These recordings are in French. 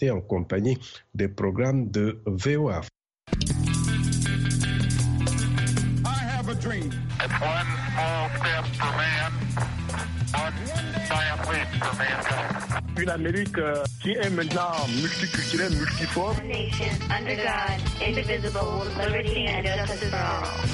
été en compagnie des programmes de VOA. Une Amérique qui est maintenant multiculturelle, multiforme. Nation under God, indivisible, liberty and justice for all.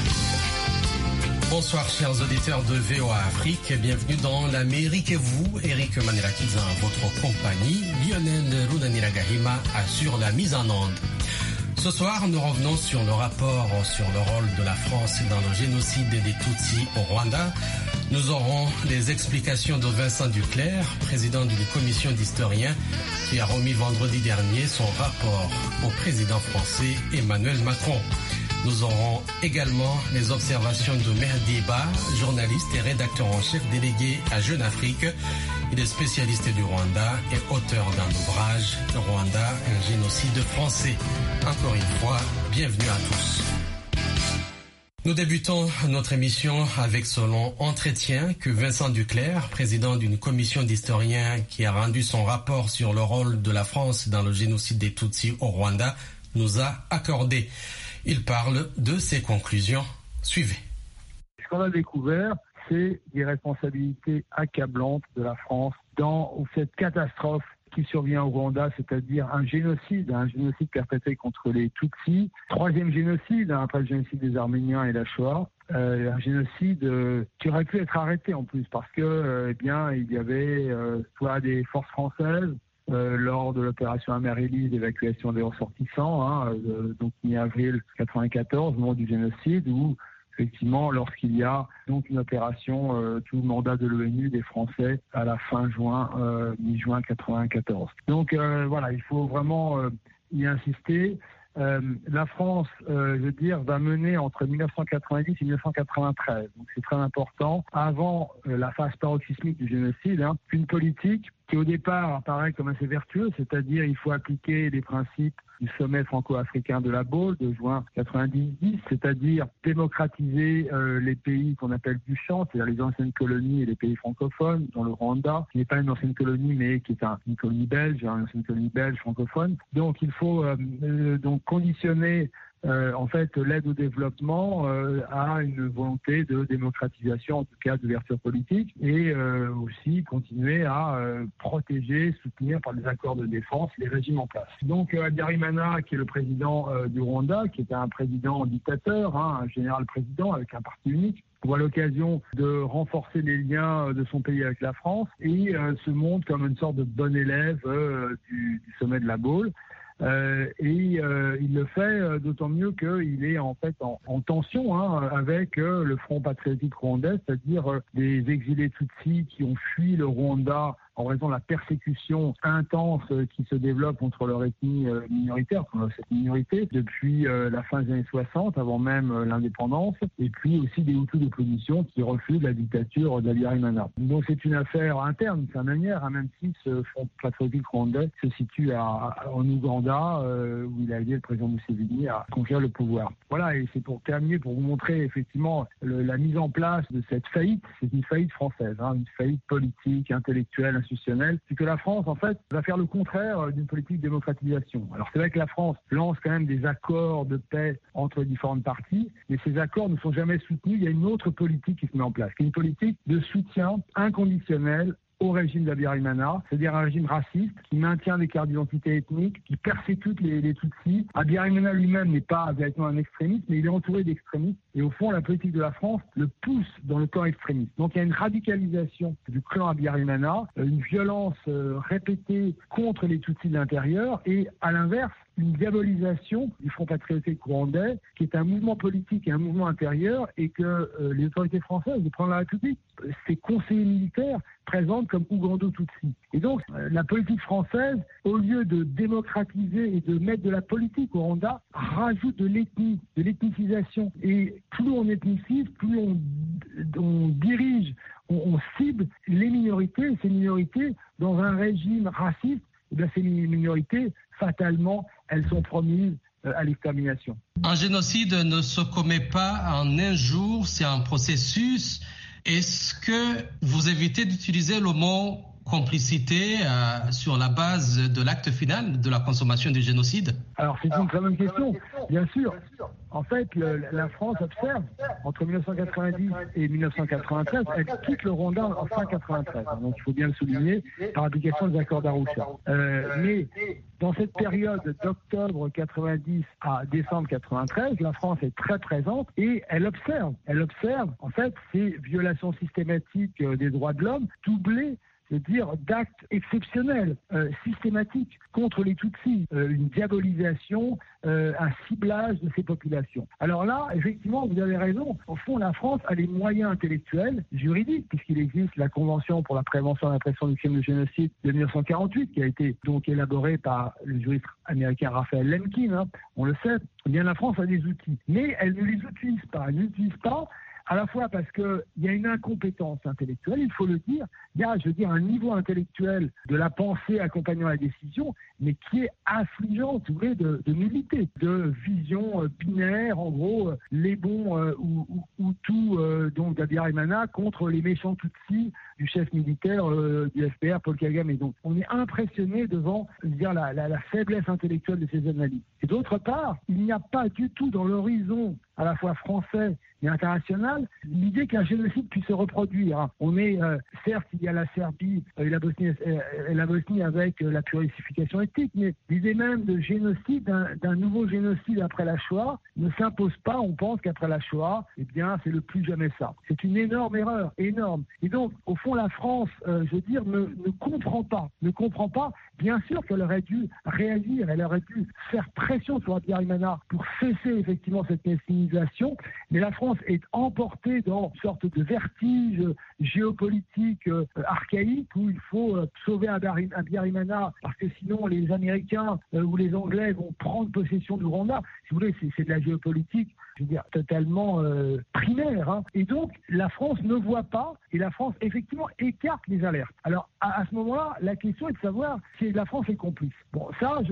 Bonsoir chers auditeurs de VOA Afrique, bienvenue dans l'Amérique et vous, Eric Manirakiza en votre compagnie, Lionel Runaniragahima assure la mise en onde. Ce soir, nous revenons sur le rapport sur le rôle de la France dans le génocide des Tutsis au Rwanda. Nous aurons les explications de Vincent Duclerc, président d'une commission d'historiens qui a remis vendredi dernier son rapport au président français Emmanuel Macron. Nous aurons également les observations de Mehdi Ba, journaliste et rédacteur en chef délégué à Jeune Afrique. Il est spécialiste du Rwanda et auteur d'un ouvrage, Rwanda, un génocide français. Encore une fois, bienvenue à tous. Nous débutons notre émission avec ce long entretien que Vincent Duclerc, président d'une commission d'historiens qui a rendu son rapport sur le rôle de la France dans le génocide des Tutsis au Rwanda, nous a accordé. Il parle de ses conclusions. Suivez. Ce qu'on a découvert, c'est l'irresponsabilité accablante de la France dans cette catastrophe qui survient au Rwanda, c'est-à-dire un génocide perpétré contre les Tutsis. Troisième génocide, après le génocide des Arméniens et la Shoah. Un génocide qui aurait pu être arrêté en plus parce que, il y avait soit des forces françaises, lors de l'opération Amaryllis, l'évacuation des ressortissants, donc mi-avril 1994, au moment du génocide, où effectivement, lorsqu'il y a donc une opération, tout le mandat de l'ONU des Français à la fin juin, mi-juin 1994. Donc voilà, il faut vraiment y insister. La France, va mener entre 1990 et 1993, donc c'est très important, avant la phase paroxysmique du génocide, une politique qui au départ apparaît comme assez vertueuse, c'est-à-dire il faut appliquer les principes du sommet franco-africain de La Baule de juin 1990, c'est-à-dire démocratiser les pays qu'on appelle du champ, c'est-à-dire les anciennes colonies et les pays francophones, dont le Rwanda, qui n'est pas une ancienne colonie, mais qui est une colonie belge, une ancienne colonie belge francophone. Donc il faut donc conditionner l'aide au développement à une volonté de démocratisation, en tout cas d'ouverture politique, et aussi continuer à protéger, soutenir par des accords de défense les régimes en place. Donc Habyarimana, qui est le président du Rwanda, qui est un président dictateur, un général-président avec un parti unique, voit l'occasion de renforcer les liens de son pays avec la France et se montre comme une sorte de bon élève du sommet de La Baule. Il le fait d'autant mieux qu'il est en fait en tension avec le Front patriotique rwandais, c'est-à-dire des exilés Tutsis qui ont fui le Rwanda en raison de la persécution intense qui se développe contre leur ethnie minoritaire, contre cette minorité, depuis la fin des années 60, avant même l'indépendance, et puis aussi des Hutus d'opposition qui refusent la dictature d'Habyarimana. Donc c'est une affaire interne, c'est une manière, même si ce Front patriotique rwandais se situe en Ouganda, où il a aidé le président Museveni à conquérir le pouvoir. Voilà, et c'est pour terminer, pour vous montrer effectivement la mise en place de cette faillite, c'est une faillite française, une faillite politique, intellectuelle, institutionnelle, c'est que la France, en fait, va faire le contraire d'une politique de démocratisation. Alors c'est vrai que la France lance quand même des accords de paix entre les différentes parties, mais ces accords ne sont jamais soutenus. Il y a une autre politique qui se met en place, qui est une politique de soutien inconditionnel au régime d'Habyarimana, c'est-à-dire un régime raciste qui maintient des cartes d'identité ethnique, qui persécute les Tutsis. Habyarimana lui-même n'est pas véritablement un extrémiste, mais il est entouré d'extrémistes. Et au fond, la politique de la France le pousse dans le camp extrémiste. Donc il y a une radicalisation du clan Habyarimana, une violence répétée contre les Tutsis de l'intérieur, et à l'inverse, une diabolisation du Front patriotique rwandais, qui est un mouvement politique et un mouvement intérieur, et que les autorités françaises, du président de la République, ses conseillers militaires présentent comme Ougando-Tutsi. Et donc, la politique française, au lieu de démocratiser et de mettre de la politique au Rwanda, rajoute de l'ethnie, de l'ethnicisation. Et plus on ethnicise, plus on dirige, on cible les minorités, et ces minorités, dans un régime raciste, ces minorités, fatalement, elles sont promises à l'extermination. Un génocide ne se commet pas en un jour, c'est un processus. Est-ce que vous évitez d'utiliser le mot complicité sur la base de l'acte final de la consommation du génocide? Alors c'est une très bonne question, bien sûr. En fait, la France observe, entre 1990 et 1993, elle quitte le Rwanda en fin 93. Donc il faut bien le souligner, par application des accords d'Arusha. Mais dans cette période d'octobre 90 à décembre 93, la France est très présente et elle observe, en fait, ces violations systématiques des droits de l'homme, doublées d'actes exceptionnels, systématiques contre les Tutsis, une diabolisation, un ciblage de ces populations. Alors là, effectivement, vous avez raison. Au fond, la France a les moyens intellectuels, juridiques, puisqu'il existe la Convention pour la prévention et la répression du crime de génocide de 1948, qui a été donc élaborée par le juriste américain Raphaël Lemkin, on le sait. Eh bien, la France a des outils, mais elle ne les utilise pas. Elle n'utilise pas à la fois parce qu'il y a une incompétence intellectuelle, il faut le dire. Il y a, un niveau intellectuel de la pensée accompagnant la décision, mais qui est affligeant, si vous voulez, de nullité, de vision binaire, en gros, les bons ou tout, donc d'Habyarimana contre les méchants Tutsis du chef militaire du FPR, Paul Kagame. Et donc, on est impressionné devant la faiblesse intellectuelle de ces analyses. Et d'autre part, il n'y a pas du tout dans l'horizon à la fois français et international l'idée qu'un génocide puisse se reproduire. On est, certes, il y a la Serbie et la Bosnie avec la purification ethnique, mais l'idée même de génocide, d'un nouveau génocide après la Shoah, ne s'impose pas. On pense qu'après la Shoah, eh bien, c'est le plus jamais ça. C'est une énorme erreur, énorme. Et donc, au fond, la France, ne comprend pas. Bien sûr qu'elle aurait dû réagir, elle aurait dû faire pression sur Habyarimana pour cesser effectivement cette messinisation, mais la France est emportée dans une sorte de vertige géopolitique archaïque où il faut sauver Habyarimana parce que sinon les Américains ou les Anglais vont prendre possession du Rwanda. Si vous voulez, c'est de la géopolitique, totalement primaire. Et donc, la France ne voit pas, et la France, effectivement, écarte les alertes. Alors, à ce moment-là, la question est de savoir si la France est complice. Bon, ça,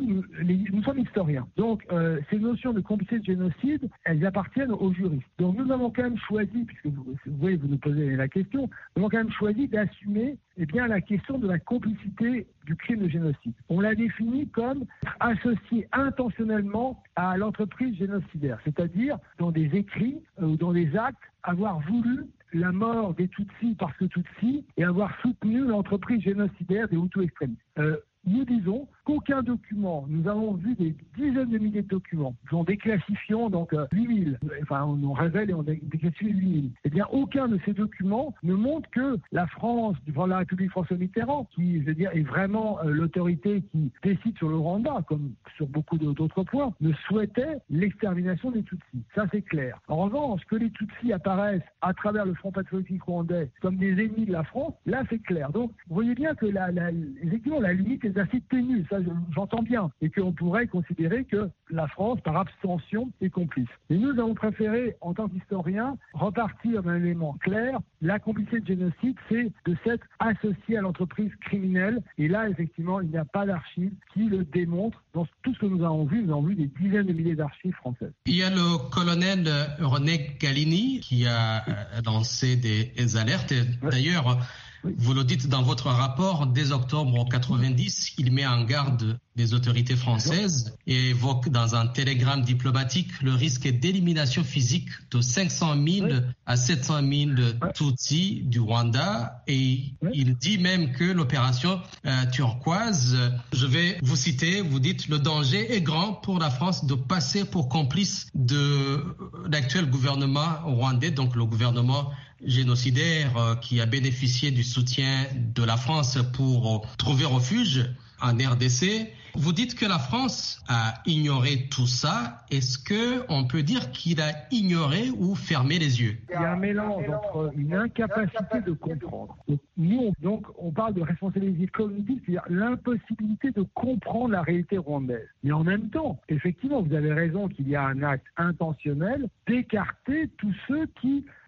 nous sommes historiens. Donc, ces notions de complicité de génocide, elles appartiennent aux juristes. Donc, nous avons quand même choisi, puisque vous nous posez la question, nous avons quand même choisi d'assumer la question de la complicité du crime de génocide. On l'a défini comme associé intentionnellement à l'entreprise génocidaire, c'est-à-dire dans des écrits ou dans des actes, avoir voulu la mort des Tutsis parce que Tutsis et avoir soutenu l'entreprise génocidaire des Hutus extrémistes. Nous disons qu'aucun document, nous avons vu des dizaines de milliers de documents, nous en déclassifions donc 8000, on révèle et on déclassifie 8000. Eh bien, aucun de ces documents ne montre que la France, devant la République François Mitterrand, qui, est vraiment l'autorité qui décide sur le Rwanda, comme sur beaucoup d'autres points, ne souhaitait l'extermination des Tutsis. Ça, c'est clair. En revanche, que les Tutsis apparaissent à travers le Front patriotique rwandais comme des ennemis de la France, là, c'est clair. Donc, vous voyez bien que effectivement, la limite est assez ténue, ça j'entends bien, et qu'on pourrait considérer que la France, par abstention, est complice. Mais nous avons préféré, en tant qu'historiens, repartir d'un élément clair. La complicité de génocide, c'est de s'être associé à l'entreprise criminelle, et là, effectivement, il n'y a pas d'archives qui le démontrent. Dans tout ce que nous avons vu des dizaines de milliers d'archives françaises. Il y a le colonel René Galini qui a lancé des alertes. D'ailleurs, vous le dites dans votre rapport, dès octobre 90, il met en garde les autorités françaises et évoque dans un télégramme diplomatique le risque d'élimination physique de 500 000 à 700 000 Tutsis du Rwanda. Et il dit même que l'opération turquoise, je vais vous citer, vous dites « Le danger est grand pour la France de passer pour complice de l'actuel gouvernement rwandais, donc le gouvernement génocidaire qui a bénéficié du soutien de la France pour trouver refuge en RDC. Vous dites que la France a ignoré tout ça. Est-ce qu'on peut dire qu'il a ignoré ou fermé les yeux? Il y a un mélange entre une incapacité de comprendre. Nous, on parle de responsabilité cognitive, c'est-à-dire l'impossibilité de comprendre la réalité rwandaise. Mais en même temps, effectivement, vous avez raison qu'il y a un acte intentionnel d'écarter tous ceux qui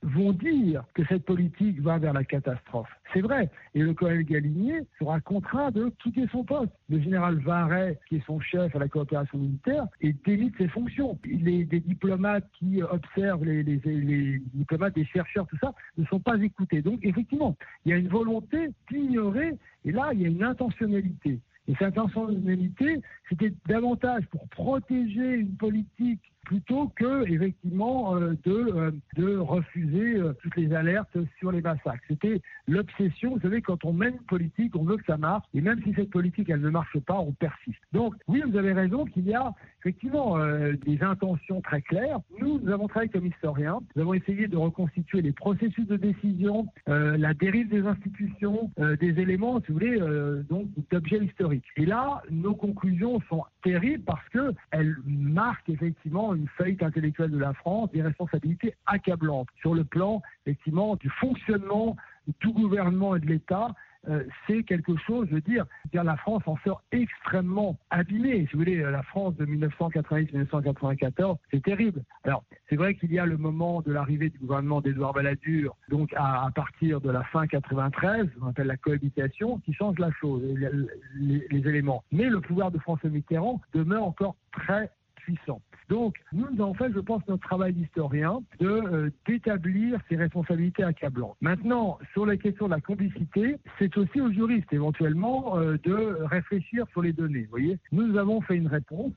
vont dire que cette politique va vers la catastrophe. C'est vrai. Et le colonel Galinier sera contraint de quitter son poste. Le général Varret, qui est son chef à la coopération militaire, est démis de ses fonctions. Des diplomates qui observent, les diplomates, des chercheurs, tout ça, ne sont pas écoutés. Donc, effectivement, il y a une volonté d'ignorer, et là, il y a une intentionnalité. Et cette intentionnalité, c'était davantage pour protéger une politique plutôt que, effectivement, de refuser toutes les alertes sur les massacres. C'était l'obsession. Vous savez, quand on mène une politique, on veut que ça marche. Et même si cette politique, elle ne marche pas, on persiste. Donc, oui, vous avez raison qu'il y a effectivement des intentions très claires. Nous avons travaillé comme historiens. Nous avons essayé de reconstituer les processus de décision, la dérive des institutions, des éléments, si vous voulez, donc d'objets historiques. Et là, nos conclusions sont terribles parce qu'elles marquent effectivement une faillite intellectuelle de la France, des responsabilités accablantes sur le plan, effectivement, du fonctionnement de tout gouvernement et de l'État. C'est quelque chose, je veux dire, la France en sort extrêmement abîmée. Si vous voulez, la France de 1990-1994, c'est terrible. Alors, c'est vrai qu'il y a le moment de l'arrivée du gouvernement d'Édouard Balladur, donc à partir de la fin 93, on appelle la cohabitation, qui change la chose, les éléments. Mais le pouvoir de François Mitterrand demeure encore très puissant. Donc, nous avons fait, je pense, notre travail d'historien d'établir ces responsabilités accablantes. Maintenant, sur la question de la complicité, c'est aussi aux juristes, éventuellement, de réfléchir sur les données. Vous voyez, nous avons fait une réponse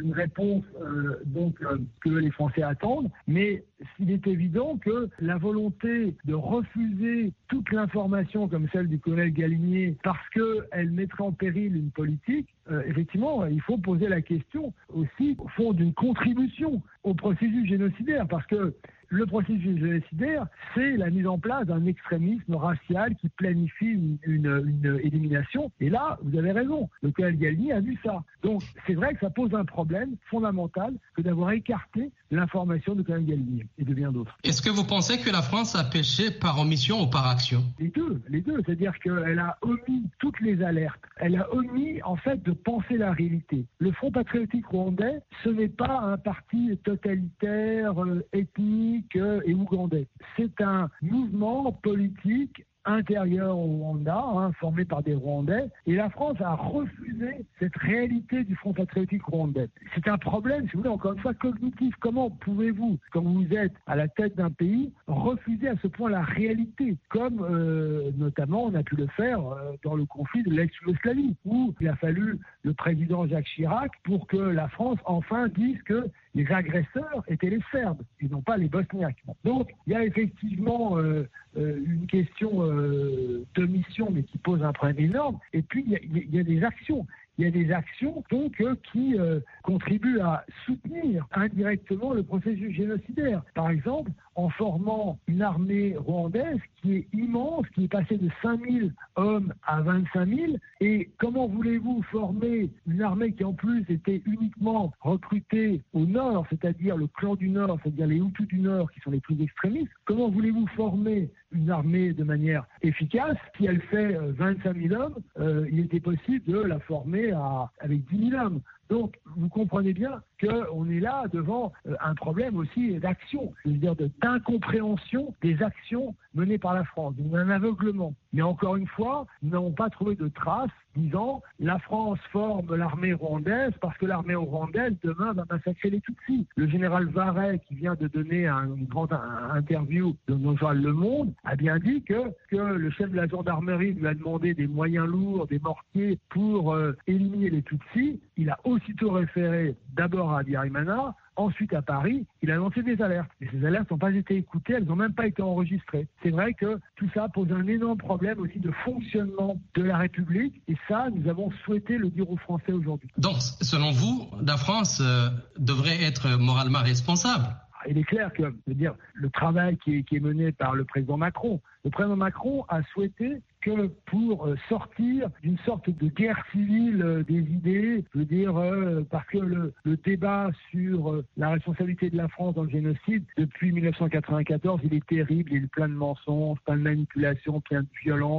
que les Français attendent, mais il est évident que la volonté de refuser toute l'information comme celle du colonel Galinier parce qu'elle mettrait en péril une politique, effectivement, il faut poser la question aussi, au fond, d'une contribution au processus génocidaire, parce que le processus génocidaire, c'est la mise en place d'un extrémisme racial qui planifie une élimination. Et là, vous avez raison, le colonel Galinier a vu ça. Donc, c'est vrai que ça pose un problème fondamental que d'avoir écarté l'information de colonel Galinier et de bien d'autres. Est-ce que vous pensez que la France a péché par omission ou par action ? Les deux. C'est-à-dire qu'elle a omis toutes les alertes. Elle a omis, en fait, de penser la réalité. Le Front patriotique rwandais, ce n'est pas un parti totalitaire, ethnique et ougandais. C'est un mouvement politique intérieur au Rwanda, formé par des Rwandais, et la France a refusé cette réalité du Front patriotique rwandais. C'est un problème, si vous voulez, encore une fois, cognitif. Comment pouvez-vous, quand vous êtes à la tête d'un pays, refuser à ce point la réalité, comme notamment on a pu le faire dans le conflit de l'ex-Yougoslavie, où il a fallu le président Jacques Chirac pour que la France enfin dise que les agresseurs étaient les Serbes et non pas les Bosniaques. Donc, il y a effectivement une question de mission, mais qui pose un problème énorme. Et puis, il y a des actions. Il y a des actions donc qui contribuent à soutenir indirectement le processus génocidaire. Par exemple, en formant une armée rwandaise qui est immense, qui est passée de 5 000 hommes à 25 000. Et comment voulez-vous former une armée qui en plus était uniquement recrutée au nord, c'est-à-dire le clan du nord, c'est-à-dire les Hutus du nord qui sont les plus extrémistes? Comment voulez-vous former une armée de manière efficace? Si elle fait 25 000 hommes, il était possible de la former avec 10 000 hommes. Donc, vous comprenez bien qu'on est là devant un problème aussi d'action, c'est-à-dire d'incompréhension des actions menées par la France, donc un aveuglement. Mais encore une fois, nous n'avons pas trouvé de traces disant la France forme l'armée rwandaise parce que l'armée rwandaise demain va massacrer les Tutsis. Le général Varret, qui vient de donner une grande interview dans le journal Le Monde, a bien dit que le chef de la gendarmerie lui a demandé des moyens lourds, des mortiers pour éliminer les Tutsis. Il a aussitôt référé d'abord à Habyarimana, ensuite à Paris, il a lancé des alertes. Et ces alertes n'ont pas été écoutées, elles n'ont même pas été enregistrées. C'est vrai que tout ça pose un énorme problème aussi de fonctionnement de la République. Et ça, nous avons souhaité le dire aux Français aujourd'hui. Donc, selon vous, la France devrait être moralement responsable? Il est clair que, je veux dire, le travail qui est mené par le président Macron a souhaité que pour sortir d'une sorte de guerre civile des idées, je veux dire, parce que le débat sur la responsabilité de la France dans le génocide, depuis 1994, il est terrible, il est plein de mensonges, plein de manipulations, plein de violence,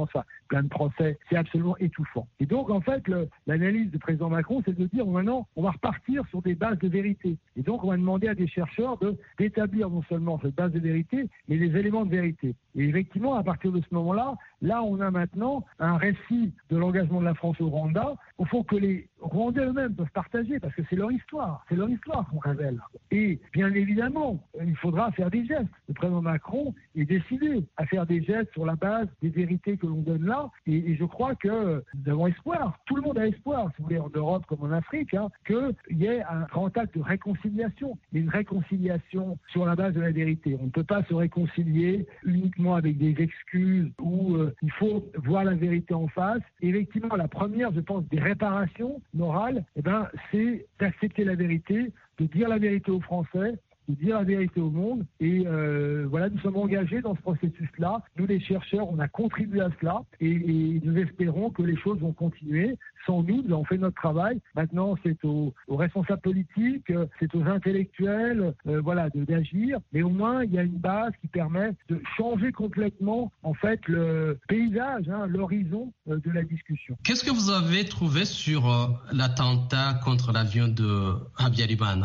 plein de procès, c'est absolument étouffant. Et donc, en fait, l'analyse du président Macron, c'est de dire, maintenant, on va repartir sur des bases de vérité. Et donc, on va demander à des chercheurs d'établir non seulement cette base de vérité, mais les éléments de vérité. Et effectivement, à partir de ce moment-là, on a maintenant un récit de l'engagement de la France au Rwanda, au fond que les Rwandais eux-mêmes peuvent partager, parce que c'est leur histoire qu'on révèle. Et bien évidemment, il faudra faire des gestes. Le président Macron est décidé à faire des gestes sur la base des vérités que l'on donne là, et je crois que nous avons espoir, tout le monde a espoir, si vous voulez, en Europe comme en Afrique, qu'il y ait un grand acte de réconciliation, mais une réconciliation sur la base de la vérité. On ne peut pas se réconcilier uniquement avec des excuses où il faut voir la vérité en face. Et effectivement, la première, je pense, des réparations morales, c'est d'accepter la vérité, de dire la vérité aux Français, de dire la vérité au monde. Et nous sommes engagés dans ce processus-là. Nous, les chercheurs, on a contribué à cela et nous espérons que les choses vont continuer. Sans nous avons fait notre travail. Maintenant, c'est aux responsables politiques, c'est aux intellectuels d'agir. Mais au moins, il y a une base qui permet de changer complètement, en fait, le paysage, l'horizon de la discussion. Qu'est-ce que vous avez trouvé sur l'attentat contre l'avion de Habyarimana ?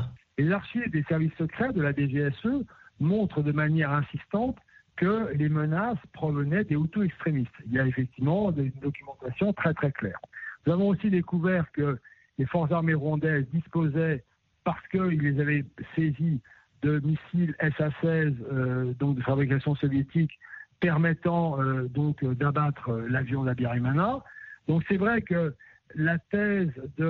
Les archives des services secrets de la DGSE montrent de manière insistante que les menaces provenaient des Hutus extrémistes. Il y a effectivement une documentation très très claire. Nous avons aussi découvert que les forces armées rwandaises disposaient, parce qu'ils les avaient saisis, de missiles SA-16, donc de fabrication soviétique, permettant d'abattre l'avion d'Habyarimana. Donc c'est vrai que la thèse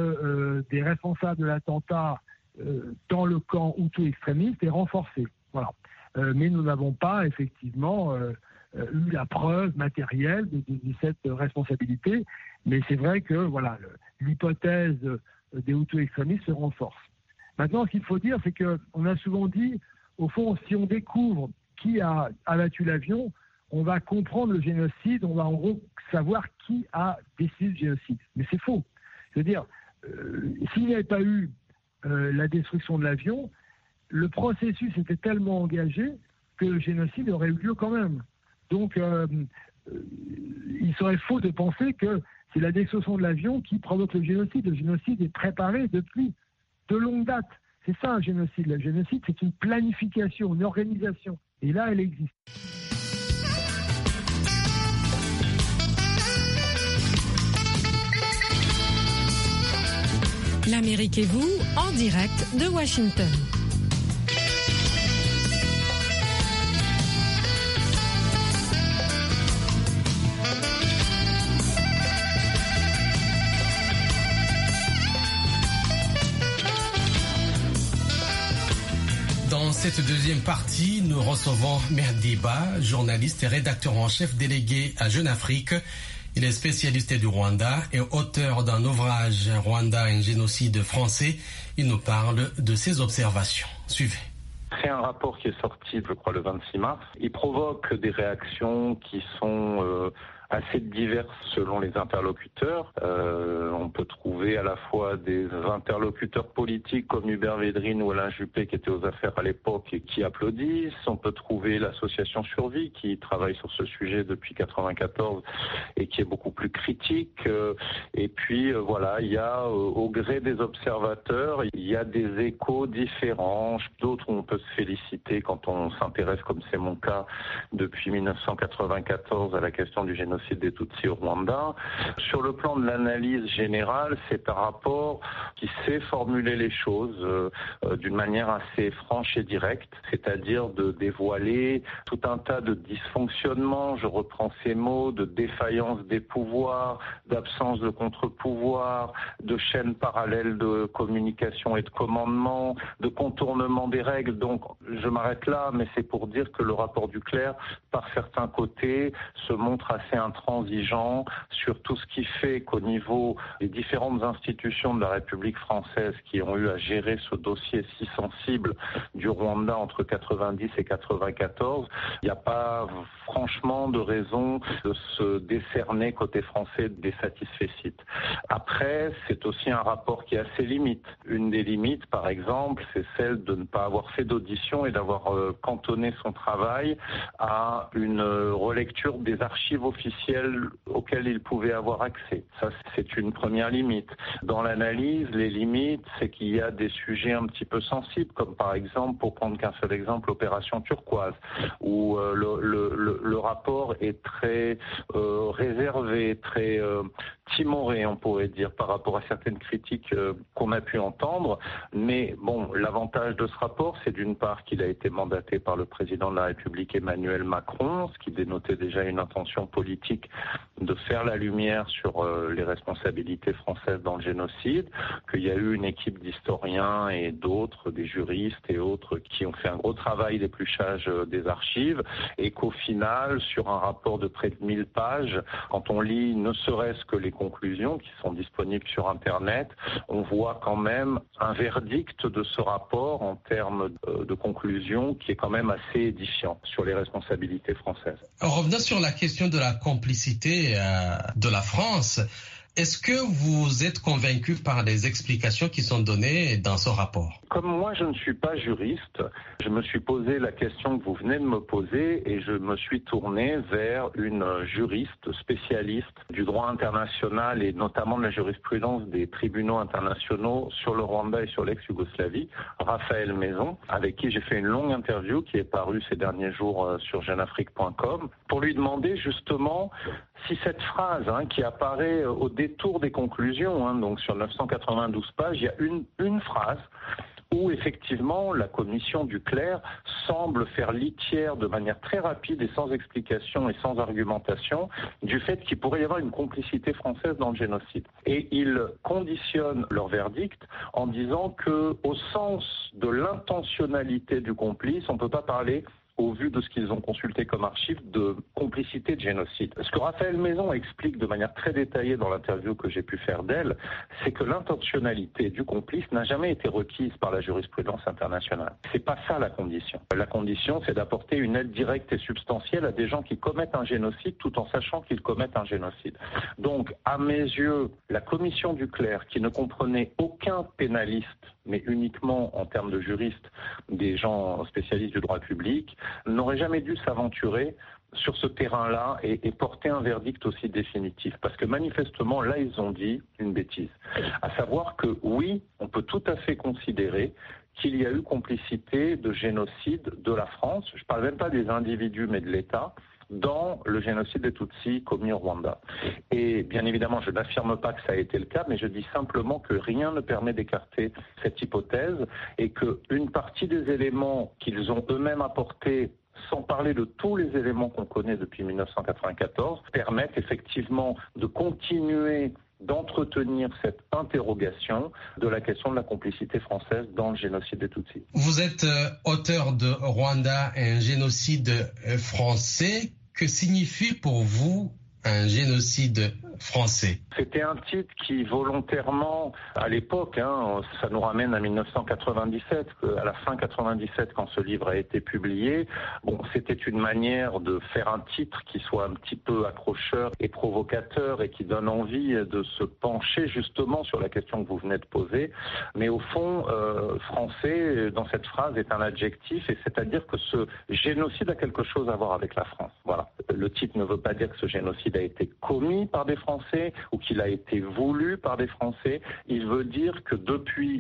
des responsables de l'attentat dans le camp Hutu extrémiste est renforcée. Voilà. Mais nous n'avons pas effectivement eu la preuve matérielle de cette responsabilité. Mais c'est vrai que l'hypothèse des Hutus extrémistes se renforce. Maintenant, ce qu'il faut dire, c'est qu'on a souvent dit, au fond, si on découvre qui a abattu l'avion, on va comprendre le génocide, on va en gros savoir qui a décidé le génocide. Mais c'est faux. C'est-à-dire, s'il n'y avait pas eu la destruction de l'avion, le processus était tellement engagé que le génocide aurait eu lieu quand même. Donc, il serait faux de penser que c'est la destruction de l'avion qui provoque le génocide. Le génocide est préparé depuis de longue date. C'est ça un génocide. Le génocide, c'est une planification, une organisation. Et là, elle existe. L'Amérique et vous, en direct de Washington. Dans cette deuxième partie, nous recevons Mehdi Ba, journaliste et rédacteur en chef délégué à Jeune Afrique. Il est spécialiste du Rwanda et auteur d'un ouvrage « Rwanda, un génocide français ». Il nous parle de ses observations. Suivez. C'est un rapport qui est sorti, je crois, le 26 mars. Il provoque des réactions qui sont assez diverses selon les interlocuteurs. On peut trouver à la fois des interlocuteurs politiques comme Hubert Védrine ou Alain Juppé qui étaient aux affaires à l'époque et qui applaudissent. On peut trouver l'association Survie qui travaille sur ce sujet depuis 1994 et qui est beaucoup plus critique. Et puis il y a au gré des observateurs, il y a des échos différents. D'autres où on peut se féliciter quand on s'intéresse, comme c'est mon cas, depuis 1994 à la question du génocide des Tutsis au Rwanda. Sur le plan de l'analyse générale, c'est un rapport qui sait formuler les choses d'une manière assez franche et directe, c'est-à-dire de dévoiler tout un tas de dysfonctionnements, je reprends ces mots, de défaillance des pouvoirs, d'absence de contre-pouvoir, de chaînes parallèles de communication et de commandement, de contournement des règles. Donc je m'arrête là, mais c'est pour dire que le rapport du Clerc, par certains côtés, se montre assez intransigeant sur tout ce qui fait qu'au niveau des différentes institutions de la République française qui ont eu à gérer ce dossier si sensible du Rwanda entre 90 et 94, il n'y a pas franchement de raison de se décerner côté français des satisfecit. Après, c'est aussi un rapport qui a ses limites. Une des limites, par exemple, c'est celle de ne pas avoir fait d'audition et d'avoir cantonné son travail à une relecture des archives officielles officiels auxquels ils pouvaient avoir accès. Ça, c'est une première limite. Dans l'analyse, les limites, c'est qu'il y a des sujets un petit peu sensibles, comme par exemple, pour prendre qu'un seul exemple, l'opération Turquoise, où le rapport est très réservé, très timoré, on pourrait dire, par rapport à certaines critiques qu'on a pu entendre. Mais bon, l'avantage de ce rapport, c'est d'une part qu'il a été mandaté par le président de la République Emmanuel Macron, ce qui dénotait déjà une intention politique de faire la lumière sur les responsabilités françaises dans le génocide, qu'il y a eu une équipe d'historiens et d'autres, des juristes et autres, qui ont fait un gros travail d'épluchage des archives, et qu'au final, sur un rapport de près de 1000 pages, quand on lit ne serait-ce que les conclusions qui sont disponibles sur Internet, on voit quand même un verdict de ce rapport en termes de conclusions qui est quand même assez édifiant sur les responsabilités françaises. Revenons sur la question de la complicité de la France. Est-ce que vous êtes convaincu par les explications qui sont données dans ce rapport? Comme moi, je ne suis pas juriste, je me suis posé la question que vous venez de me poser et je me suis tourné vers une juriste spécialiste du droit international et notamment de la jurisprudence des tribunaux internationaux sur le Rwanda et sur l'ex-Yougoslavie, Raphaël Maison, avec qui j'ai fait une longue interview qui est parue ces derniers jours sur jeunafrique.com, pour lui demander justement si cette phrase qui apparaît au détour des conclusions, donc sur 992 pages, il y a une phrase où effectivement la commission du clerc semble faire litière de manière très rapide et sans explication et sans argumentation du fait qu'il pourrait y avoir une complicité française dans le génocide. Et ils conditionnent leur verdict en disant que, au sens de l'intentionnalité du complice, on ne peut pas parler, au vu de ce qu'ils ont consulté comme archive, de complicité de génocide. Ce que Raphaël Maison explique de manière très détaillée dans l'interview que j'ai pu faire d'elle, c'est que l'intentionnalité du complice n'a jamais été requise par la jurisprudence internationale. C'est pas ça la condition. La condition, c'est d'apporter une aide directe et substantielle à des gens qui commettent un génocide tout en sachant qu'ils commettent un génocide. Donc, à mes yeux, la commission du clerc, qui ne comprenait aucun pénaliste, mais uniquement en termes de juristes, des gens spécialistes du droit public, n'aurait jamais dû s'aventurer sur ce terrain-là et porter un verdict aussi définitif. Parce que manifestement, là, ils ont dit une bêtise. À savoir que oui, on peut tout à fait considérer qu'il y a eu complicité de génocide de la France. Je ne parle même pas des individus, mais de l'État, dans le génocide des Tutsis commis au Rwanda. Et bien évidemment, je n'affirme pas que ça a été le cas, mais je dis simplement que rien ne permet d'écarter cette hypothèse et qu'une partie des éléments qu'ils ont eux-mêmes apportés, sans parler de tous les éléments qu'on connaît depuis 1994, permettent effectivement de continuer d'entretenir cette interrogation de la question de la complicité française dans le génocide des Tutsis. Vous êtes auteur de Rwanda, un génocide français. Que signifie pour vous un génocide français? C'était un titre qui volontairement, à l'époque, ça nous ramène à 1997, à la fin 97 quand ce livre a été publié, c'était une manière de faire un titre qui soit un petit peu accrocheur et provocateur et qui donne envie de se pencher justement sur la question que vous venez de poser. Mais au fond, français, dans cette phrase, est un adjectif, et c'est-à-dire que ce génocide a quelque chose à voir avec la France. Voilà. Le titre ne veut pas dire que ce génocide a été commis par des Français ou qu'il a été voulu par des Français. Il veut dire que depuis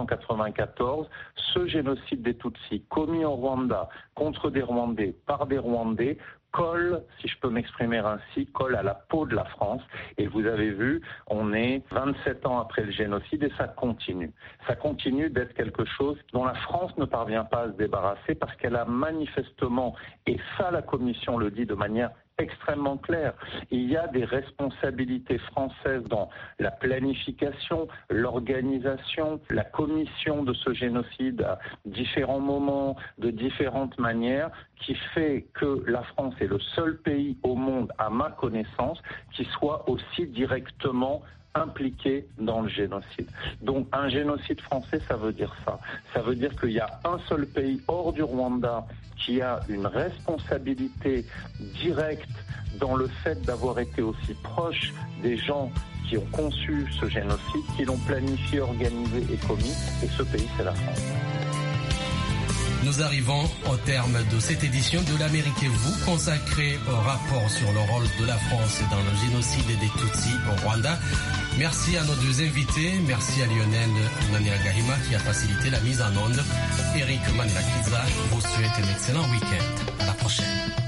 1994, ce génocide des Tutsis commis au Rwanda contre des Rwandais par des Rwandais colle, si je peux m'exprimer ainsi, colle à la peau de la France. Et vous avez vu, on est 27 ans après le génocide et ça continue. Ça continue d'être quelque chose dont la France ne parvient pas à se débarrasser parce qu'elle a manifestement, et ça la Commission le dit de manière extrêmement clair. Il y a des responsabilités françaises dans la planification, l'organisation, la commission de ce génocide à différents moments, de différentes manières, qui fait que la France est le seul pays au monde, à ma connaissance, qui soit aussi directement impliqué dans le génocide. Donc un génocide français, ça veut dire ça. Ça veut dire qu'il y a un seul pays hors du Rwanda qui a une responsabilité directe dans le fait d'avoir été aussi proche des gens qui ont conçu ce génocide, qui l'ont planifié, organisé et commis, et ce pays, c'est la France. Nous arrivons au terme de cette édition de l'Amérique et vous, consacrée au rapport sur le rôle de la France dans le génocide des Tutsis au Rwanda. Merci à nos deux invités. Merci à Lionel Runaniragahima qui a facilité la mise en onde. Eric Manirakiza vous souhaite un excellent week-end. À la prochaine.